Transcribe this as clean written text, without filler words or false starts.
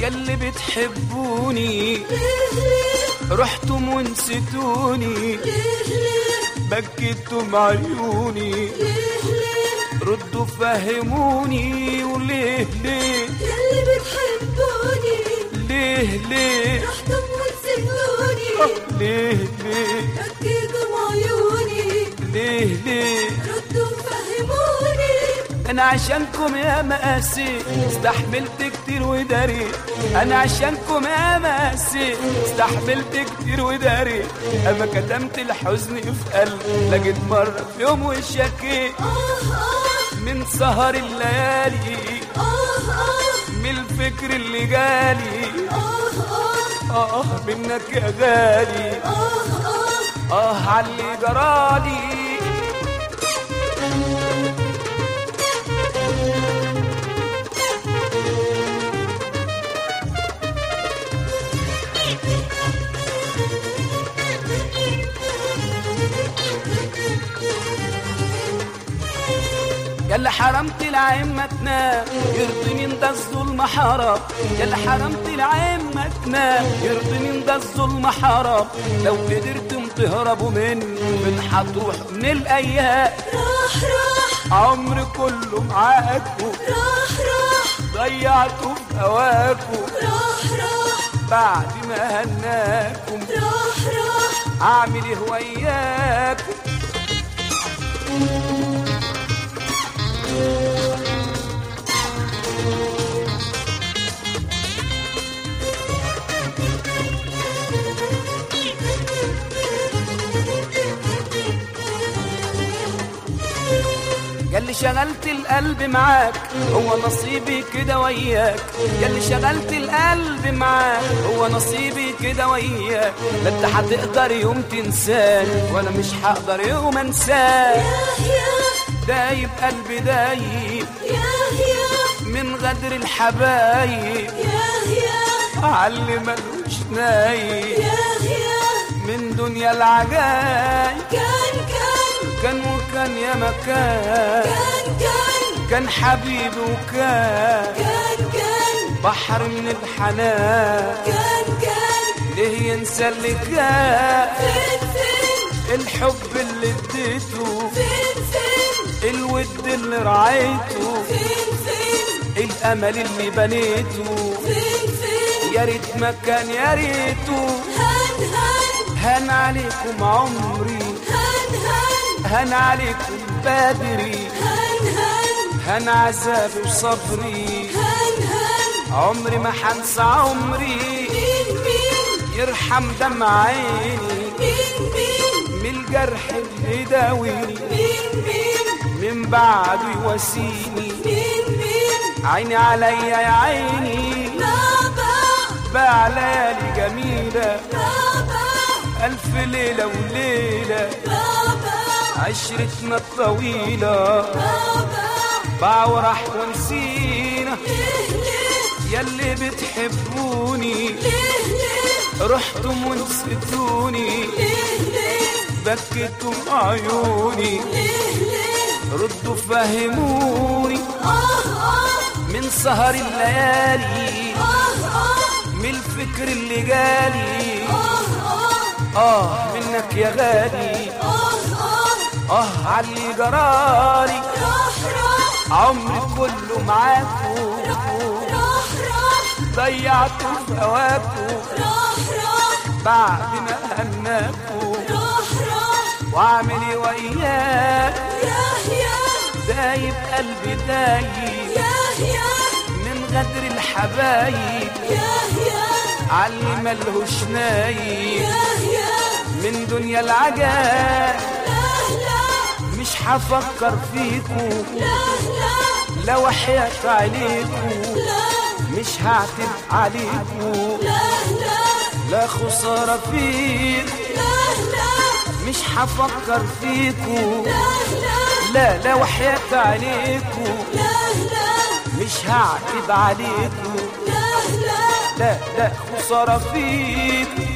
ياللي بتحبوني ليه ليه رحتم ونسيتوني بكيتم عيوني ليه ليه ردوا فهموني وليه ليه ياللي بتحبوني ليه ليه رحتم ونسيتوني ليه ليه بكيتم عيوني ليه ليه ردوا فهموني انا عشانكم يا مقاسي استحملت كتير وداري انا عشانكم يا مقاسي استحملت كتير وداري اما كتمت الحزن في قلبي لقيت مرة في يوم وشكيت من سهر الليالي من الفكر اللي جالي منك يا غالي عاللي جرالي ياللي حرمت العين ما تنام يرضي من ده الظلم حرام ياللي حرمت العين ما تنام يرضي من ده الظلم حرام لو قدرتم تهربوا من هتروح من الايام راح راح عمري كله معاكوا راح ضيعتوا في هواكوا راح بعد ما هناكم راح اعمل ايه وياكم ياللي شغلت القلب معاك هو نصيبي كده وياك ياللي شغلت القلب معاك هو نصيبي كده وياك لا انت هتقدر يوم تنساني وانا مش هقدر يوم انساك دايب قلبي دايب من غدر الحبايب علي ملوش نايب من دنيا العجايب كان وكان يا مكان كان حبيبي وكان بحر من الحنان ليه ينسى اللي كان الحب اللي اديته الود اللي رعيته الامل اللي بنيته يا ريت مكان يا ريته هان عليكم عمري هان عليكم بدري هان عذابي وصبري عمري ما حنسى عمري يرحم دمع عيني من الجرح اللي داويني من بعده يواسيني عيني عليا يا عيني بقى ليالي جميلة ألف ليلة وليلة عشرتنا الطويلة باع وراح ونسينا ياللي بتحبوني رحتم ونسيتوني بكيتم عيوني ردوا فهموني من سهر الليالي من الفكر اللي جالي منك يا غالي عاللي جرالي عمري كله معاكو ضيعتوا في هواكو بعد ما هناكو واعمل ايه وياك دايب قلبي دايب من غدر الحبايب علي ملهوش نايب من دنيا العجاب مش هفكر فيكو لو حيات عليكو مش هعتب عليكو لا خسارة فيكو مش هفكر فيكو لا لو حيات عليكو مش هعتب عليكو لا خسارة فيكو